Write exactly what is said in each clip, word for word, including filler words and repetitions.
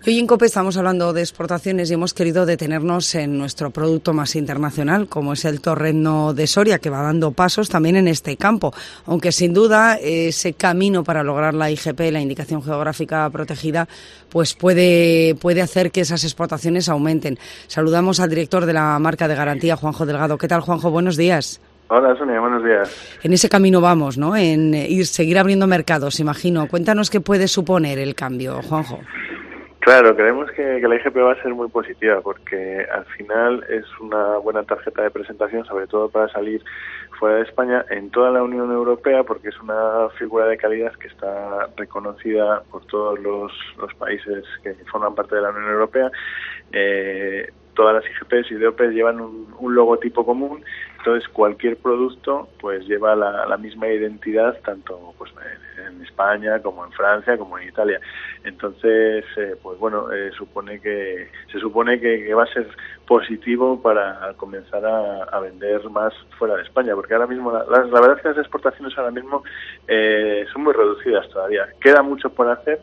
Hoy en COPE estamos hablando de exportaciones y hemos querido detenernos en nuestro producto más internacional, como es el torrezno de Soria, que va dando pasos también en este campo, aunque sin duda ese camino para lograr la I G P, la Indicación Geográfica Protegida, pues puede, puede hacer que esas exportaciones aumenten. Saludamos al director de la marca de garantía, Juanjo Delgado. ¿Qué tal, Juanjo? Buenos días. Hola, Sonia, buenos días. En ese camino vamos, ¿no? En ir, seguir abriendo mercados, imagino. Cuéntanos qué puede suponer el cambio, Juanjo. Claro, creemos que, que la I G P va a ser muy positiva porque al final es una buena tarjeta de presentación, sobre todo para salir fuera de España, en toda la Unión Europea, porque es una figura de calidad que está reconocida por todos los, los países que forman parte de la Unión Europea. Eh, todas las I G Ps y D O Ps llevan un, un logotipo común, entonces cualquier producto pues lleva la, la misma identidad tanto pues en, en España como en Francia como en Italia. Entonces eh, pues bueno eh, supone que se supone que, que va a ser positivo para comenzar a, a vender más fuera de España, porque ahora mismo la, la, la verdad es que las exportaciones ahora mismo eh, son muy reducidas todavía. Queda mucho por hacer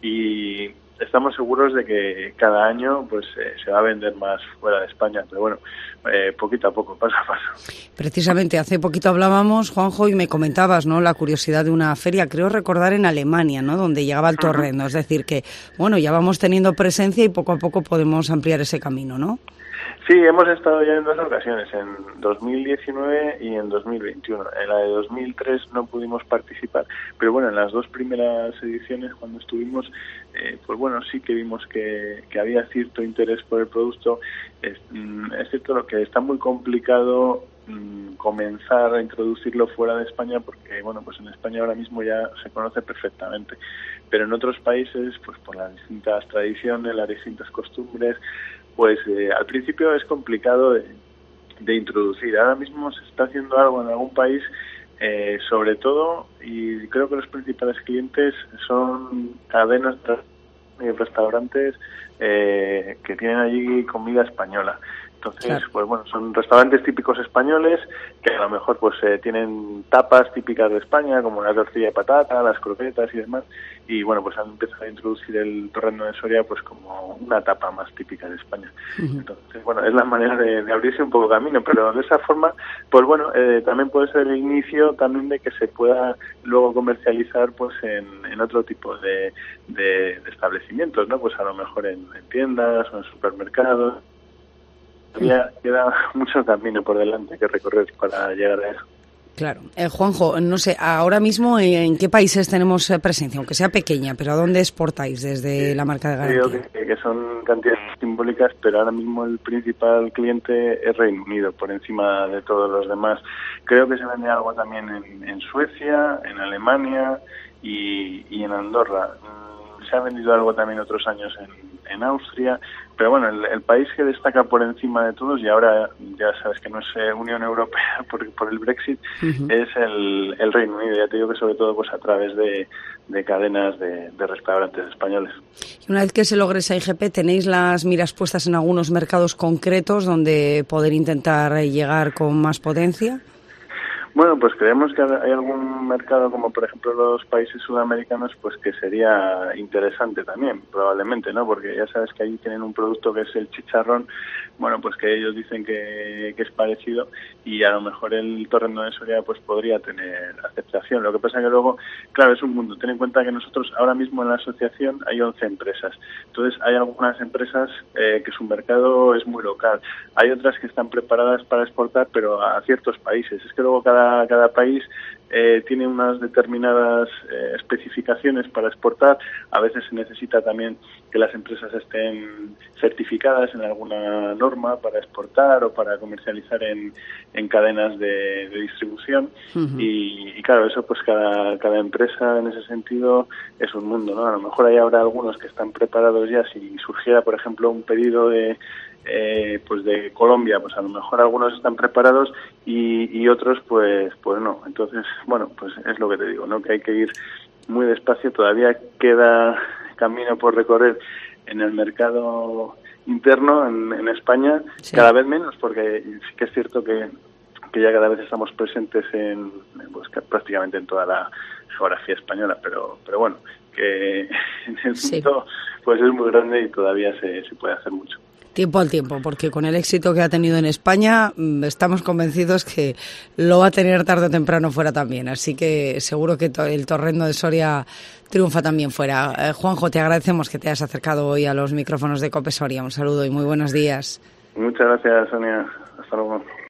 y estamos seguros de que cada año pues eh, se va a vender más fuera de España, pero bueno, eh, poquito a poco, paso a paso. Precisamente, hace poquito hablábamos, Juanjo, y me comentabas, ¿no?, la curiosidad de una feria, creo recordar en Alemania, ¿no?, donde llegaba el torrezno, uh-huh. Es decir que, bueno, ya vamos teniendo presencia y poco a poco podemos ampliar ese camino, ¿no? Sí, hemos estado ya en dos ocasiones, en dos mil diecinueve y en dos mil veintiuno. En la de dos mil tres no pudimos participar, pero bueno, en las dos primeras ediciones cuando estuvimos, eh, pues bueno, sí que vimos que, que había cierto interés por el producto. Es, es cierto lo que está muy complicado mmm, comenzar a introducirlo fuera de España porque, bueno, pues en España ahora mismo ya se conoce perfectamente, pero en otros países, pues por las distintas tradiciones, las distintas costumbres, pues eh, al principio es complicado de, de introducir. Ahora mismo se está haciendo algo en algún país, eh, sobre todo, y creo que los principales clientes son cadenas y restaurantes eh, que tienen allí comida española. Entonces, claro, pues bueno, son restaurantes típicos españoles que a lo mejor pues eh, tienen tapas típicas de España, como la tortilla de patata, las croquetas y demás, y bueno, pues han empezado a introducir el torrezno de Soria pues como una tapa más típica de España. Uh-huh. Entonces, bueno, es la manera de, de abrirse un poco camino, pero de esa forma, pues bueno, eh, también puede ser el inicio también de que se pueda luego comercializar pues en, en otro tipo de, de, de establecimientos, ¿no? Pues a lo mejor en, en tiendas o en supermercados. Todavía queda mucho camino por delante que recorrer para llegar a eso. Claro. Eh, Juanjo, no sé, ahora mismo ¿en qué países tenemos presencia? Aunque sea pequeña, pero ¿a dónde exportáis desde sí, la marca de garantía? Creo que, que son cantidades simbólicas, pero ahora mismo el principal cliente es Reino Unido, por encima de todos los demás. Creo que se vende algo también en, en Suecia, en Alemania y, y en Andorra. Se ha vendido algo también otros años en, en Austria, pero bueno, el, el país que destaca por encima de todos, y ahora ya sabes que no es eh, Unión Europea por, por el Brexit, uh-huh. es el, el Reino Unido. Ya te digo que sobre todo pues a través de, de cadenas de, de restaurantes españoles. Y una vez que se logre esa I G P, ¿tenéis las miras puestas en algunos mercados concretos donde poder intentar llegar con más potencia? Bueno, pues creemos que hay algún mercado, como por ejemplo los países sudamericanos, pues que sería interesante también, probablemente, ¿no? Porque ya sabes que ahí tienen un producto que es el chicharrón, bueno, pues que ellos dicen que, que es parecido y a lo mejor el torrezno de Soria pues podría tener aceptación. Lo que pasa que luego, claro, es un mundo. Ten en cuenta que nosotros ahora mismo en la asociación hay once empresas. Entonces hay algunas empresas eh, que su mercado es muy local. Hay otras que están preparadas para exportar, pero a ciertos países. Es que luego cada Cada país eh, tiene unas determinadas eh, especificaciones para exportar. A veces se necesita también que las empresas estén certificadas en alguna norma para exportar o para comercializar en, en cadenas de, de distribución. Uh-huh. y, y claro, eso pues cada, cada empresa en ese sentido es un mundo, ¿no? A lo mejor hay ahora algunos que están preparados ya. Si surgiera, por ejemplo, un pedido de Eh, pues de Colombia, pues a lo mejor algunos están preparados y, y otros pues pues no. Entonces, bueno, pues es lo que te digo, ¿no? Que hay que ir muy despacio. Todavía queda camino por recorrer en el mercado interno en, en España, sí. Cada vez menos, porque sí que es cierto que, que ya cada vez estamos presentes en pues prácticamente en toda la geografía española, pero pero bueno, que que en el sí. mundo pues es muy grande y todavía se, se puede hacer mucho. Tiempo al tiempo, porque con el éxito que ha tenido en España estamos convencidos que lo va a tener tarde o temprano fuera también, así que seguro que el torrendo de Soria triunfa también fuera. Eh, Juanjo, te agradecemos que te hayas acercado hoy a los micrófonos de COPE Soria. Un saludo y muy buenos días. Muchas gracias, Sonia. Hasta luego.